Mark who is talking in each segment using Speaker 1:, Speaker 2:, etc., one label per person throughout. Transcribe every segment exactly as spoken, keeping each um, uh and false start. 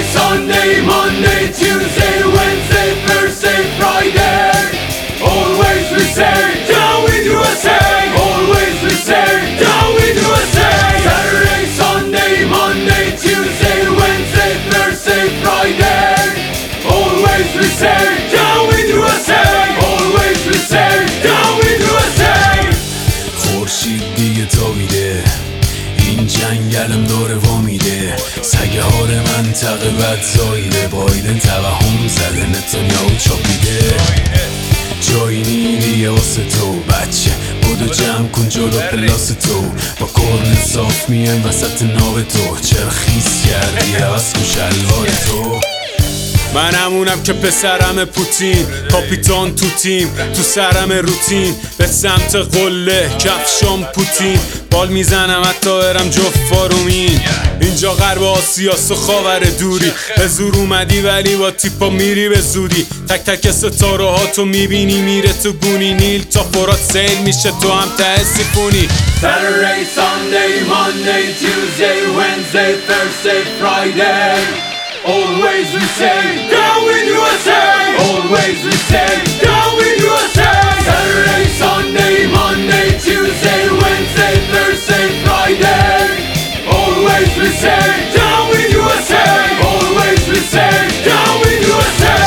Speaker 1: Sunday, Monday, Tuesday, Wednesday, Thursday, Friday. Always we say, down with U S A. Always we say, down with U S A. Saturday, Sunday, Monday, Tuesday, Wednesday, Thursday, Friday. Always we say, down with U S A. Always we say, down with U S A.
Speaker 2: خورشید دیگه تابیده، این جنگلم داره وامیده، سگه هار منطقه بد زاییده، بایدن توهم زده، نتانیاهو چاپیده. جایی نی دیگه واسه تو بچه، بودو جمع کن جلو پلاس تو، با کرن صاف میایم وسط ناو تو. چرا خیس کردی عوض کن شلوار تو؟ من همونم که پسرم پوتین، کاپیتان تو تیم، تو سرم روتین، به سمت قله کفشام پوتین، بال میزنم حتی برم جفت فارومین. اینجا غرب آسیاس و خاور دوری، به زور اومدی ولی با تیپا میری به زودی. تک تک ستاره ها تو میبینی میره تو گونی، نیل تا فرات سیل میشه تو هم ته سیفونی.
Speaker 1: Saturday, Sunday, Monday, Tuesday, Wednesday, Thursday, Friday. Always we say, down with U S A. Always we say, down with U S A. Saturday, Sunday, Monday, Tuesday, Wednesday, Thursday, Friday. Always we say, down with U S A. Always we say, down with U S A.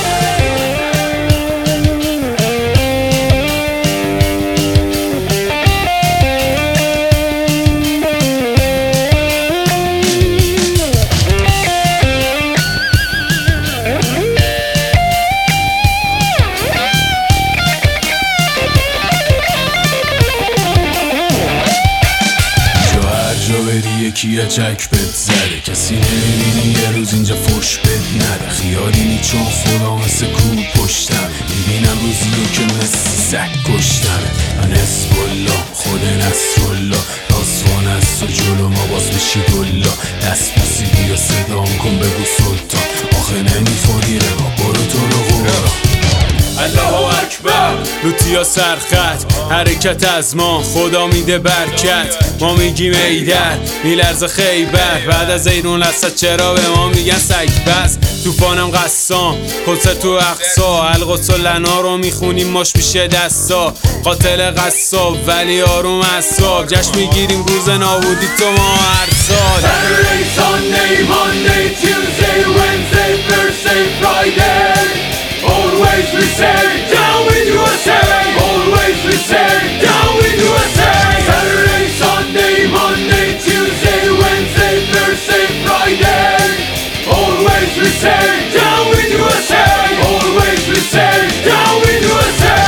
Speaker 2: یکی چک بد زده، کسی نمیبینی یه روز اینجا فش بد نده. خیالی نی چون خدا مثل کوب پشتم، میبینم روزی رو که مثل سک کشتمه. من حزب‌الله خود نصرالله، راسوان است و جلو ما باز بشی دلا. دست بوسی بیا صدام کن بگو سلطان، آخه نمیخوری روا برو تو رو قرآن.
Speaker 1: الله اکبر.
Speaker 2: لوتیا سرخط حرکت از ما، خدا میده برکت. ما میگیم ایدر میلرز خیبر، بعد از ایرون لسد چرا به ما میگن سگ بس. توفانم قسام کلسه تو اقصا، القدس و لنا رو میخونیم ماش میشه دستا. قاتل قصاب ولی آروم اصاب، جشن میگیریم روز نابودی تو ما هر سال.
Speaker 1: Saturday, Sunday, Monday, Tuesday, Wednesday, Thursday, Friday. Always we say, down with U S A. Always we say, down with U S A. Saturday, Sunday, Monday, Tuesday, Wednesday, Thursday, Friday. Always we say, down with U S A. Always we say, down with U S A.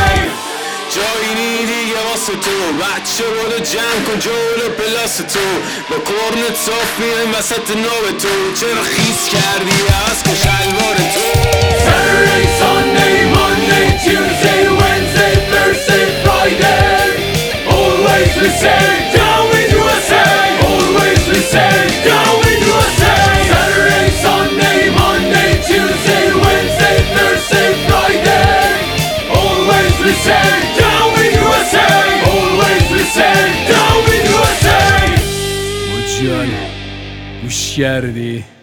Speaker 2: جایی نی دیگه واسه تو بچه، بودو جمع کن جلو پلاس تو، با کرنت صاف میایم وسط ناو تو. چرا خیس کردی عوض کن شلوار تو؟
Speaker 1: Saturday, Sunday, Monday, Tuesday, Wednesday, Thursday, Friday. Always we say, down with U S A. Always we say, down with U S A. Saturday, Sunday, Monday, Tuesday, Wednesday, Thursday, Friday. Always we say, down with U S A. Always we say, down with U S A.
Speaker 2: مجال گوش کردی؟